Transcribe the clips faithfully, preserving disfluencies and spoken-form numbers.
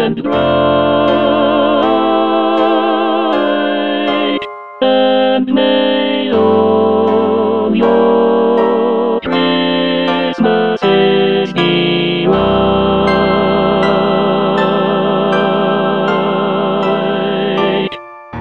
and bright, and may all your Christmases be white.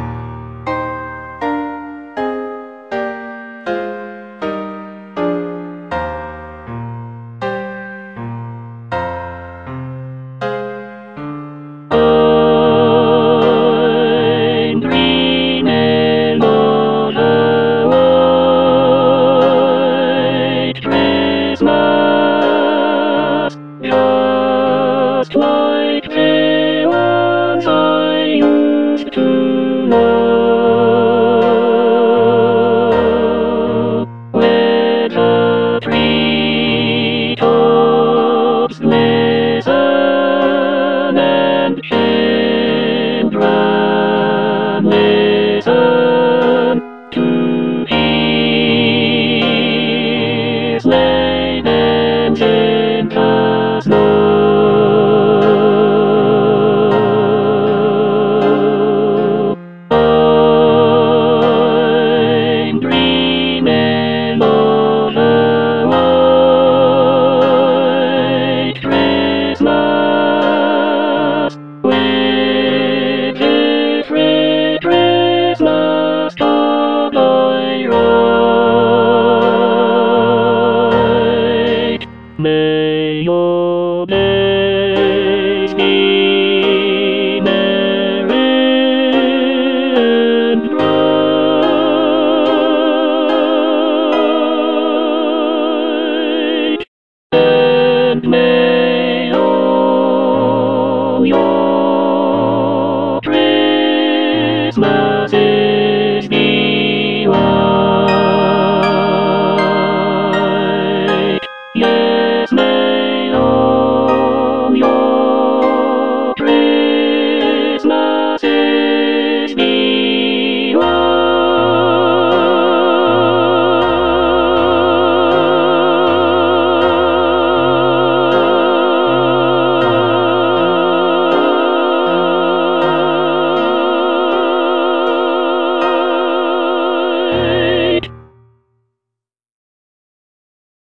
I'm dreaming of a white Christmas, just like the ones I used to know, with the treetops glisten and children listen to hear sleigh bells in the snow. I'm dreaming of a white Christmas, with every Christmas card I write. May your days be merry and bright, and may all your Christmas